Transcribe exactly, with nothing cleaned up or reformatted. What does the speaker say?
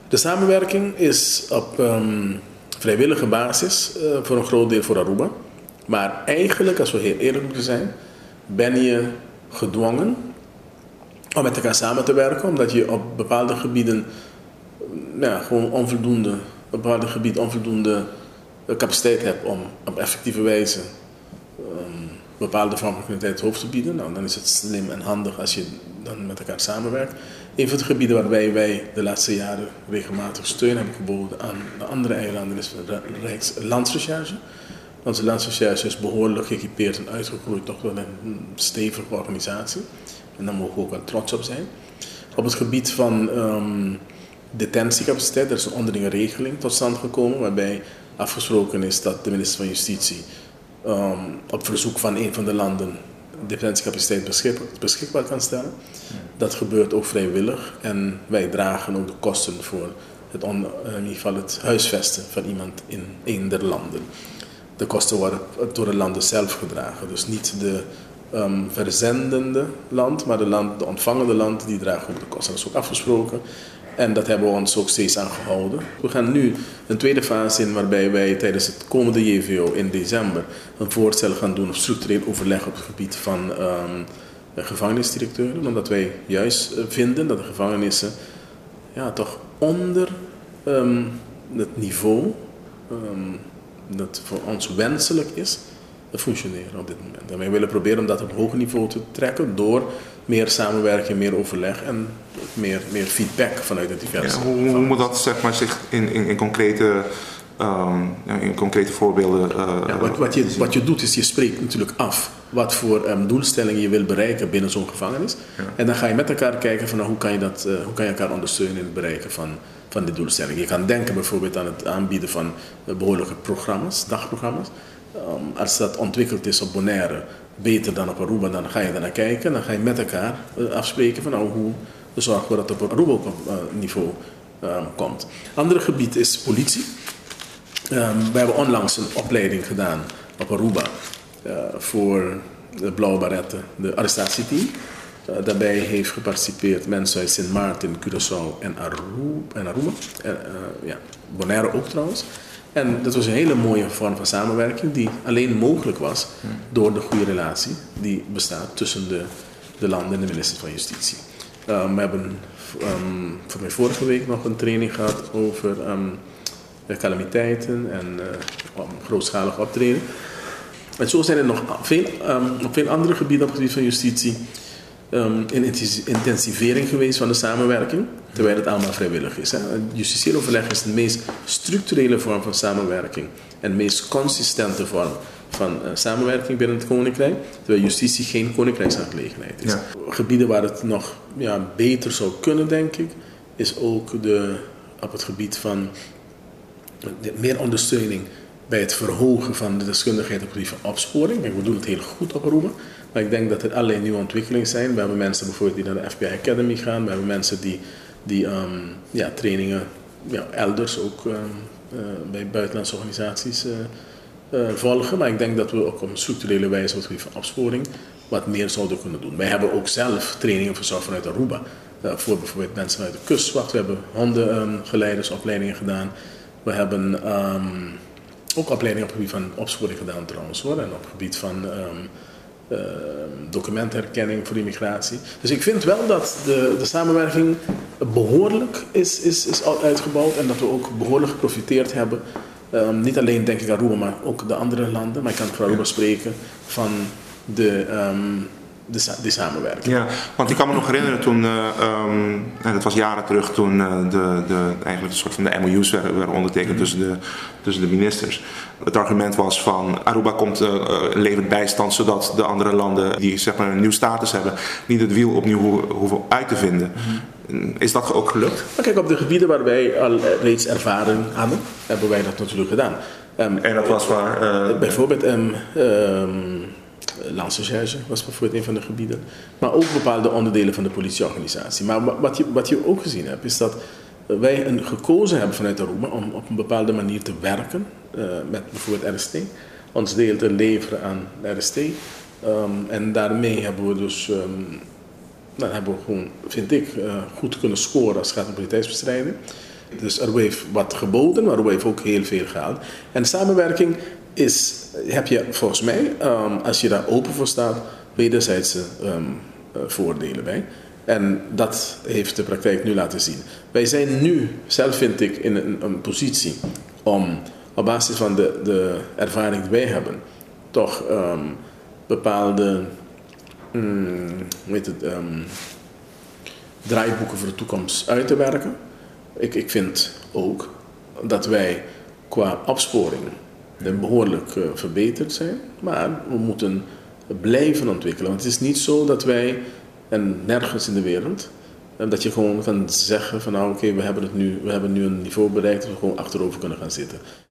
De samenwerking is op um, vrijwillige basis uh, voor een groot deel voor Aruba. Maar eigenlijk, als we heel eerlijk moeten zijn, ben je gedwongen om met elkaar samen te werken. Omdat je op bepaalde gebieden ja, gewoon onvoldoende, op bepaalde gebieden onvoldoende capaciteit hebt om op effectieve wijze um, bepaalde vormen van criminaliteit het hoofd te bieden. Nou, dan is het slim en handig als je dan met elkaar samenwerkt. Een van de gebieden waarbij wij de laatste jaren regelmatig steun hebben geboden aan de andere eilanden is de Rijkslandsrecherche. Onze landsrecherche is behoorlijk geëquipeerd en uitgegroeid, toch wel een stevige organisatie. En daar mogen we ook wel trots op zijn. Op het gebied van um, detentiecapaciteit, er is een onderlinge regeling tot stand gekomen, waarbij afgesproken is dat de minister van Justitie um, op verzoek van een van de landen detentiecapaciteit beschikbaar, beschikbaar kan stellen. Dat gebeurt ook vrijwillig en wij dragen ook de kosten voor het, on, in ieder geval het huisvesten van iemand in een der landen. De kosten worden door de landen zelf gedragen, dus niet de um, verzendende land, maar de, land, de ontvangende land die dragen ook de kosten. Dat is ook afgesproken en dat hebben we ons ook steeds aan gehouden. We gaan nu een tweede fase in waarbij wij tijdens het komende J V O in december een voorstel gaan doen op structureel overleg op het gebied van um, gevangenisdirecteuren, omdat wij juist vinden dat de gevangenissen ja, toch onder um, het niveau um, dat voor ons wenselijk is, functioneren op dit moment. En wij willen proberen om dat op een hoger niveau te trekken door meer samenwerking, meer overleg en meer, meer feedback vanuit de diverse. Ja, hoe, hoe moet dat zeg maar, zich in, in, in, concrete, um, in concrete voorbeelden uh, ja, wat, wat, je, wat je doet is je spreekt natuurlijk af wat voor um, doelstellingen je wil bereiken binnen zo'n gevangenis. Ja. En dan ga je met elkaar kijken van nou, hoe, kan je dat, uh, hoe kan je elkaar ondersteunen in het bereiken van, van die doelstelling. Je kan denken bijvoorbeeld aan het aanbieden van uh, behoorlijke programma's, dagprogramma's. Um, als dat ontwikkeld is op Bonaire, beter dan op Aruba, dan ga je daar naar kijken. Dan ga je met elkaar uh, afspreken van nou, hoe zorgen we dat het op Aruba op uh, niveau um, komt. Een ander gebied is politie. Um, we hebben onlangs een opleiding gedaan op Aruba uh, voor de blauwe baretten, de arrestatieteam. Uh, daarbij heeft geparticipeerd mensen uit Sint Maarten, Curaçao en Aruba. En Aruba. Uh, uh, ja, Bonaire ook trouwens. En dat was een hele mooie vorm van samenwerking die alleen mogelijk was door de goede relatie die bestaat tussen de, de landen en de minister van Justitie. Um, we hebben um, voor mij vorige week nog een training gehad over um, calamiteiten en uh, grootschalig optreden. En zo zijn er nog veel, um, op veel andere gebieden op het gebied van justitie um, een intensivering geweest van de samenwerking, terwijl het allemaal vrijwillig is. Hè. Justitieel overleg is de meest structurele vorm van samenwerking en de meest consistente vorm van uh, samenwerking binnen het Koninkrijk, terwijl justitie geen koninkrijksaangelegenheid is. Ja. Gebieden waar het nog ja, beter zou kunnen, denk ik, is ook de, op het gebied van de, meer ondersteuning bij het verhogen van de deskundigheid op het gebied van opsporing. We doen het heel goed op Aruba, maar ik denk dat er allerlei nieuwe ontwikkelingen zijn. We hebben mensen bijvoorbeeld die naar de F B I Academy gaan, we hebben mensen die, die um, ja, trainingen ja, elders ook um, uh, bij buitenlandse organisaties uh, uh, volgen. Maar ik denk dat we ook op een structurele wijze op het gebied van opsporing wat meer zouden kunnen doen. Wij hebben ook zelf trainingen verzorgd vanuit Aruba. Uh, voor bijvoorbeeld mensen vanuit de kustwacht. We hebben hondengeleidersopleidingen um, gedaan. We hebben um, ook opleidingen op het gebied van opsporing gedaan trouwens hoor. En op het gebied van um, uh, documentherkenning voor immigratie. Dus ik vind wel dat de, de samenwerking behoorlijk is, is, is uitgebouwd. En dat we ook behoorlijk geprofiteerd hebben. Um, niet alleen denk ik Aruba, maar ook de andere landen. Maar ik kan voor Aruba spreken van de... Um, De, de samenwerking. Ja, want ik kan me nog herinneren toen, uh, um, dat was jaren terug, toen uh, de, de, eigenlijk een soort van de M O U's werden, werden ondertekend mm-hmm. tussen, de, tussen de ministers. Het argument was van Aruba komt, uh, levert bijstand zodat de andere landen die zeg maar een nieuw status hebben, niet het wiel opnieuw ho- hoeven uit te vinden. Mm-hmm. Is dat ook gelukt? Maar kijk, op de gebieden waar wij al reeds ervaring hadden, hebben wij dat natuurlijk gedaan. Um, en dat was waar? Uh, bijvoorbeeld... Um, um, Landsrecherche was bijvoorbeeld een van de gebieden. Maar ook bepaalde onderdelen van de politieorganisatie. Maar wat je, wat je ook gezien hebt, is dat wij een gekozen hebben vanuit Aruba om op een bepaalde manier te werken. Uh, met bijvoorbeeld R S T. Ons deel te leveren aan R S T. Um, en daarmee hebben we dus... Um, dan hebben we gewoon, vind ik, uh, goed kunnen scoren als het gaat om prioriteitsbestrijding. Dus er wordt wat geboden, maar er wordt ook heel veel gehaald. En samenwerking is, heb je volgens mij, um, als je daar open voor staat, wederzijdse um, uh, voordelen bij. En dat heeft de praktijk nu laten zien. Wij zijn nu, zelf vind ik, in een, een positie om op basis van de, de ervaring die wij hebben, toch um, bepaalde um, hoe heet het, um, draaiboeken voor de toekomst uit te werken. Ik, ik vind ook dat wij qua opsporing behoorlijk uh, verbeterd zijn, maar we moeten blijven ontwikkelen. Want het is niet zo dat wij, en nergens in de wereld, dat je gewoon kan zeggen van nou oké, okay, we hebben het nu, we hebben nu een niveau bereikt dat we gewoon achterover kunnen gaan zitten.